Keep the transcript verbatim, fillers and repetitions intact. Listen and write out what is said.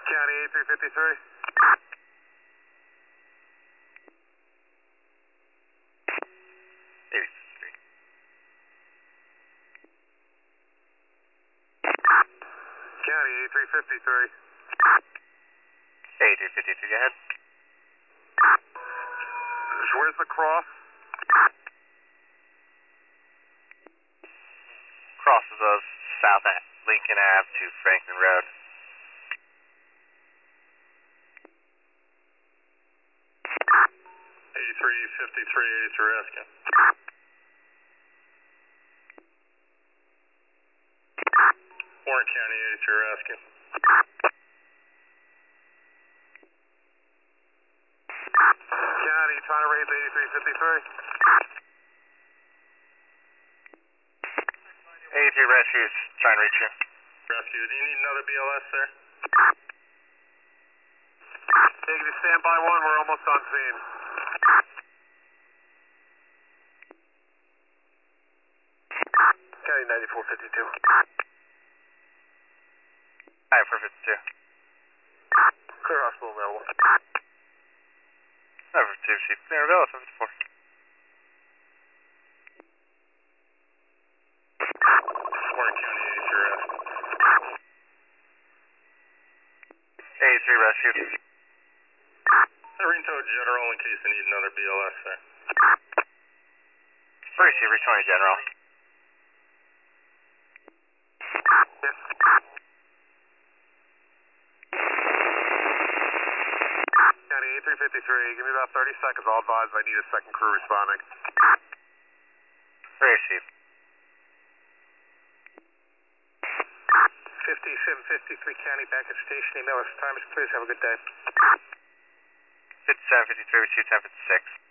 County A three fifty-three. eighty-three. County A three fifty-three. A three fifty-three, go ahead. Where's the cross? Crosses of South at Lincoln Ave to Franklin Road. A three fifty-three, eighty-three asking. Warren County eighty-three asking. County, trying to raise eighty-three fifty-three. eighty-three rescues, trying to reach you. Rescue, do you need another B L S there? Negative, stand by one, we're almost on scene. County ninety-four fifty-two. ninety-four fifty-two. Clear hospital available. Number two, Chief. Clear available, seven fifty-four. Warren County eighty-three asking. eighty-three rescued. Rinto General in case they need another B L S there. Receiver twenty General. Yes. County A three fifty-three, give me about thirty seconds. I'll advise if I need a second crew responding. Received. fifty-seven fifty-three County back at station. Email us timers, please. Have a good day. fifty-seven fifty-three, two ten fifty-six.